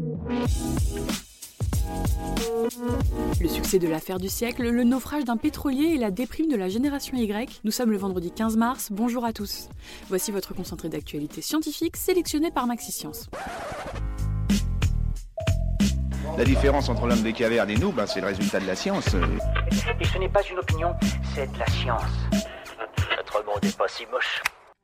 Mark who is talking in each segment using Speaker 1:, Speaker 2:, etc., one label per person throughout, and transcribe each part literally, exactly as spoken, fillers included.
Speaker 1: Le succès de l'affaire du siècle, le naufrage d'un pétrolier et la déprime de la génération Y. Nous sommes le vendredi quinze mars, bonjour à tous. Voici votre concentré d'actualité scientifique sélectionné par Maxi-Science.
Speaker 2: La différence entre l'homme des cavernes et nous, ben, c'est le résultat de la science.
Speaker 3: Et ce n'est pas une opinion, c'est de la science. Notre monde n'est pas si moche.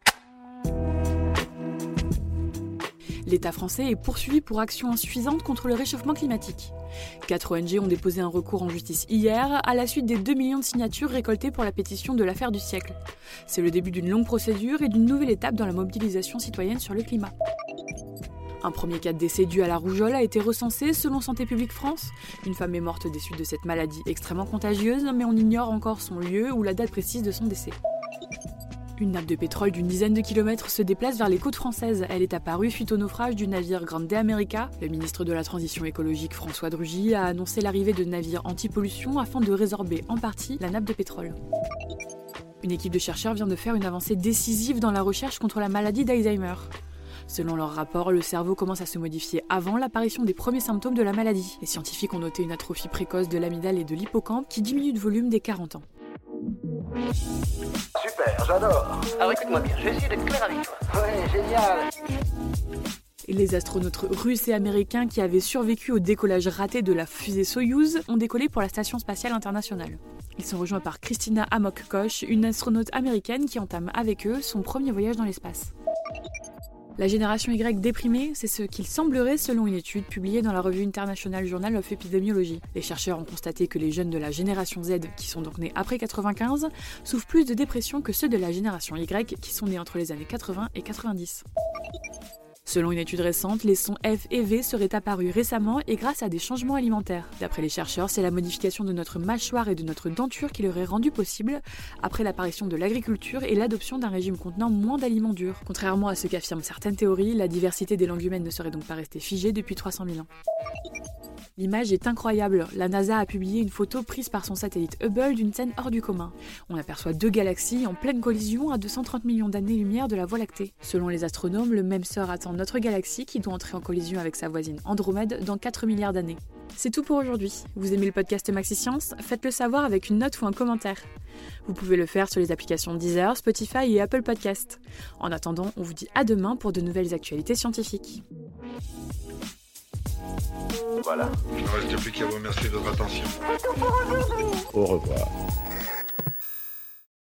Speaker 1: L'État français est poursuivi pour action insuffisante contre le réchauffement climatique. Quatre O N G ont déposé un recours en justice hier, à la suite des deux millions de signatures récoltées pour la pétition de l'affaire du siècle. C'est le début d'une longue procédure et d'une nouvelle étape dans la mobilisation citoyenne sur le climat. Un premier cas de décès dû à la rougeole a été recensé selon Santé publique France. Une femme est morte des suites de cette maladie extrêmement contagieuse, mais on ignore encore son lieu ou la date précise de son décès. Une nappe de pétrole d'une dizaine de kilomètres se déplace vers les côtes françaises. Elle est apparue suite au naufrage du navire Grande America. Le ministre de la Transition écologique François de Rugy a annoncé l'arrivée de navires anti-pollution afin de résorber en partie la nappe de pétrole. Une équipe de chercheurs vient de faire une avancée décisive dans la recherche contre la maladie d'Alzheimer. Selon leur rapport, le cerveau commence à se modifier avant l'apparition des premiers symptômes de la maladie. Les scientifiques ont noté une atrophie précoce de l'amygdale et de l'hippocampe qui diminue de volume dès quarante ans.
Speaker 3: Super, j'adore. Alors écoute-moi bien, je vais essayer d'être clair avec toi. Ouais, génial.
Speaker 1: Et les astronautes russes et américains qui avaient survécu au décollage raté de la fusée Soyouz ont décollé pour la Station spatiale internationale. Ils sont rejoints par Christina Amok-Koch, une astronaute américaine qui entame avec eux son premier voyage dans l'espace. La génération Y déprimée, c'est ce qu'il semblerait selon une étude publiée dans la revue International Journal of Epidemiology. Les chercheurs ont constaté que les jeunes de la génération Z, qui sont donc nés après quatre-vingt-quinze, souffrent plus de dépression que ceux de la génération Y, qui sont nés entre les années quatre-vingts et quatre-vingt-dix. Selon une étude récente, les sons F et V seraient apparus récemment et grâce à des changements alimentaires. D'après les chercheurs, c'est la modification de notre mâchoire et de notre denture qui leur est rendue possible après l'apparition de l'agriculture et l'adoption d'un régime contenant moins d'aliments durs. Contrairement à ce qu'affirment certaines théories, la diversité des langues humaines ne serait donc pas restée figée depuis trois cent mille ans. L'image est incroyable. La NASA a publié une photo prise par son satellite Hubble d'une scène hors du commun. On aperçoit deux galaxies en pleine collision à deux cent trente millions d'années-lumière de la Voie lactée. Selon les astronomes, le même sort attend notre galaxie qui doit entrer en collision avec sa voisine Andromède dans quatre milliards d'années. C'est tout pour aujourd'hui. Vous aimez le podcast Maxi-Science ? Faites-le savoir avec une note ou un commentaire. Vous pouvez le faire sur les applications Deezer, Spotify et Apple Podcast. En attendant, on vous dit à demain pour de nouvelles actualités scientifiques.
Speaker 4: Voilà.
Speaker 5: Il ne reste plus qu'à vous remercier de votre attention.
Speaker 4: Au revoir.